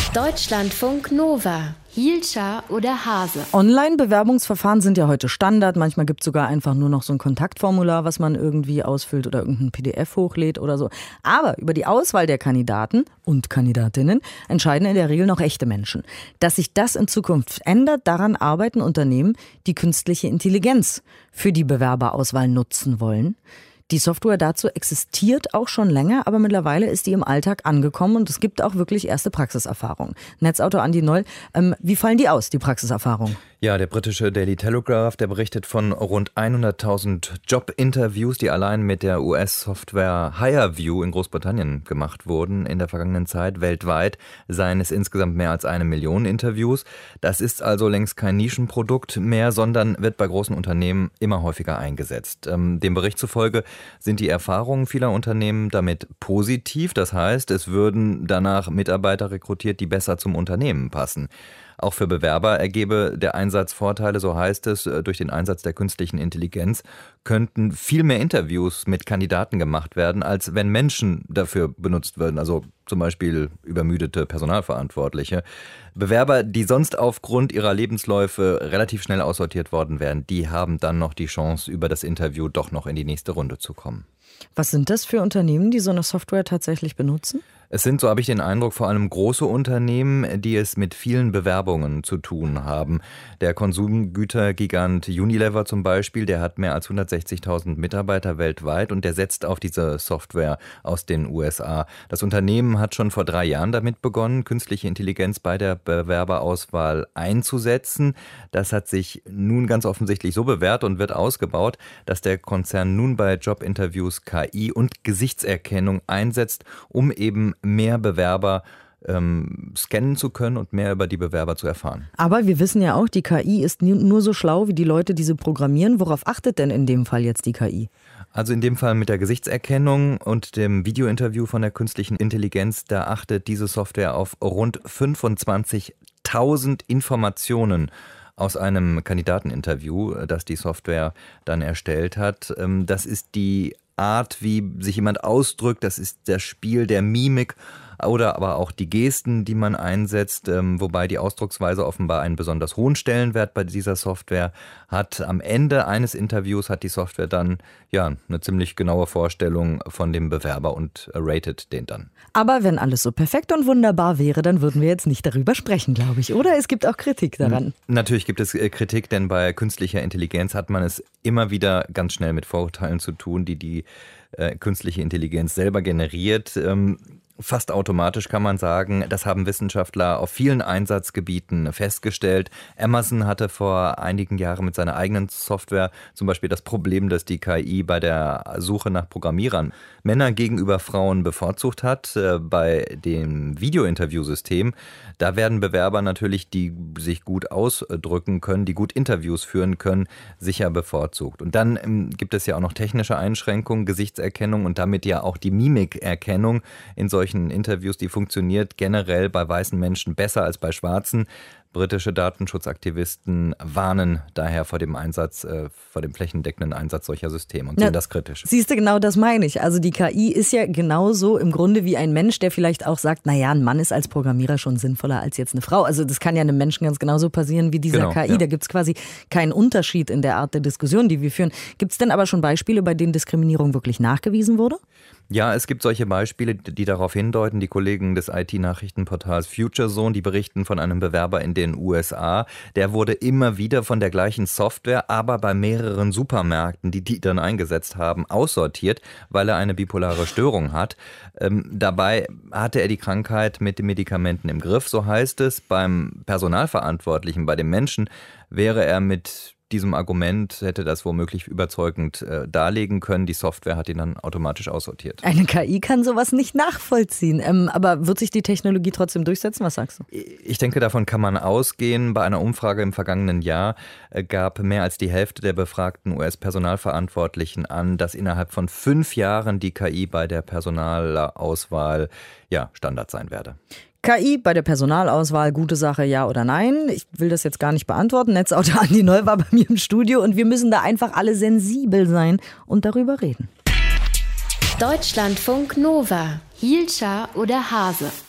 Deutschlandfunk Nova. Hielscher oder Hase? Online-Bewerbungsverfahren sind ja heute Standard. Manchmal gibt es sogar einfach nur noch so ein Kontaktformular, was man irgendwie ausfüllt oder irgendein PDF hochlädt oder so. Aber über die Auswahl der Kandidaten und Kandidatinnen entscheiden in der Regel noch echte Menschen. Dass sich das in Zukunft ändert, daran arbeiten Unternehmen, die künstliche Intelligenz für die Bewerberauswahl nutzen wollen. Die Software dazu existiert auch schon länger, aber mittlerweile ist die im Alltag angekommen und es gibt auch wirklich erste Praxiserfahrungen. Netzautor Andi Noll, wie fallen die aus, die Praxiserfahrungen? Ja, der britische Daily Telegraph, der berichtet von rund 100.000 Jobinterviews, die allein mit der US-Software HireVue in Großbritannien gemacht wurden in der vergangenen Zeit. Weltweit seien es insgesamt mehr als 1 Million Interviews. Das ist also längst kein Nischenprodukt mehr, sondern wird bei großen Unternehmen immer häufiger eingesetzt. Dem Bericht zufolge sind die Erfahrungen vieler Unternehmen damit positiv. Das heißt, es würden danach Mitarbeiter rekrutiert, die besser zum Unternehmen passen. Auch für Bewerber ergebe der Einsatz Vorteile, so heißt es. Durch den Einsatz der künstlichen Intelligenz könnten viel mehr Interviews mit Kandidaten gemacht werden, als wenn Menschen dafür benutzt würden. Also zum Beispiel übermüdete Personalverantwortliche. Bewerber, die sonst aufgrund ihrer Lebensläufe relativ schnell aussortiert worden wären, die haben dann noch die Chance, über das Interview doch noch in die nächste Runde zu kommen. Was sind das für Unternehmen, die so eine Software tatsächlich benutzen? Es sind, so habe ich den Eindruck, vor allem große Unternehmen, die es mit vielen Bewerbungen zu tun haben. Der Konsumgütergigant Unilever zum Beispiel, der hat mehr als 160.000 Mitarbeiter weltweit und der setzt auf diese Software aus den USA. Das Unternehmen hat schon vor 3 Jahren damit begonnen, künstliche Intelligenz bei der Bewerberauswahl einzusetzen. Das hat sich nun ganz offensichtlich so bewährt und wird ausgebaut, dass der Konzern nun bei Jobinterviews KI und Gesichtserkennung einsetzt, um eben mehr Bewerber scannen zu können und mehr über die Bewerber zu erfahren. Aber wir wissen ja auch, die KI ist nur so schlau wie die Leute, die sie programmieren. Worauf achtet denn in dem Fall jetzt die KI? Also in dem Fall mit der Gesichtserkennung und dem Videointerview von der künstlichen Intelligenz, da achtet diese Software auf rund 25.000 Informationen aus einem Kandidateninterview, das die Software dann erstellt hat. Das ist die Art, wie sich jemand ausdrückt, das ist das Spiel der Mimik oder aber auch die Gesten, die man einsetzt, wobei die Ausdrucksweise offenbar einen besonders hohen Stellenwert bei dieser Software hat. Am Ende eines Interviews hat die Software dann eine ziemlich genaue Vorstellung von dem Bewerber und ratet den dann. Aber wenn alles so perfekt und wunderbar wäre, dann würden wir jetzt nicht darüber sprechen, glaube ich, oder? Es gibt auch Kritik daran. Natürlich gibt es Kritik, denn bei künstlicher Intelligenz hat man es immer wieder ganz schnell mit Vorurteilen zu tun, die künstliche Intelligenz selber generiert. Fast automatisch kann man sagen, das haben Wissenschaftler auf vielen Einsatzgebieten festgestellt. Amazon hatte vor einigen Jahren mit seiner eigenen Software zum Beispiel das Problem, dass die KI bei der Suche nach Programmierern Männer gegenüber Frauen bevorzugt hat. Bei dem Videointerviewsystem, da werden Bewerber natürlich, die sich gut ausdrücken können, die gut Interviews führen können, sicher bevorzugt. Und dann gibt es ja auch noch technische Einschränkungen, Gesichtserkennung und damit ja auch die Mimikerkennung in solchen Interviews, die funktioniert generell bei weißen Menschen besser als bei Schwarzen. Britische Datenschutzaktivisten warnen daher vor dem flächendeckenden Einsatz solcher Systeme und sehen das kritisch. Siehst du, genau das meine ich. Also die KI ist ja genauso im Grunde wie ein Mensch, der vielleicht auch sagt, naja, ein Mann ist als Programmierer schon sinnvoller als jetzt eine Frau. Also das kann ja einem Menschen ganz genauso passieren wie dieser KI. Ja. Da gibt es quasi keinen Unterschied in der Art der Diskussion, die wir führen. Gibt es denn aber schon Beispiele, bei denen Diskriminierung wirklich nachgewiesen wurde? Ja, es gibt solche Beispiele, die darauf hindeuten. Die Kollegen des IT-Nachrichtenportals FutureZone, die berichten von einem Bewerber in den USA. Der wurde immer wieder von der gleichen Software, aber bei mehreren Supermärkten, die dann eingesetzt haben, aussortiert, weil er eine bipolare Störung hat. Dabei hatte er die Krankheit mit den Medikamenten im Griff, so heißt es. Beim Personalverantwortlichen, bei dem Menschen, wäre er mit diesem Argument, hätte das womöglich überzeugend darlegen können. Die Software hat ihn dann automatisch aussortiert. Eine KI kann sowas nicht nachvollziehen. Aber wird sich die Technologie trotzdem durchsetzen? Was sagst du? Ich denke, davon kann man ausgehen. Bei einer Umfrage im vergangenen Jahr gab mehr als die Hälfte der befragten US-Personalverantwortlichen an, dass innerhalb von 5 Jahren die KI bei der Personalauswahl Standard sein werde. KI bei der Personalauswahl, gute Sache, ja oder nein? Ich will das jetzt gar nicht beantworten. Netzautor Andi Noll war bei mir im Studio und wir müssen da einfach alle sensibel sein und darüber reden. Deutschlandfunk Nova. Hielscher oder Hase?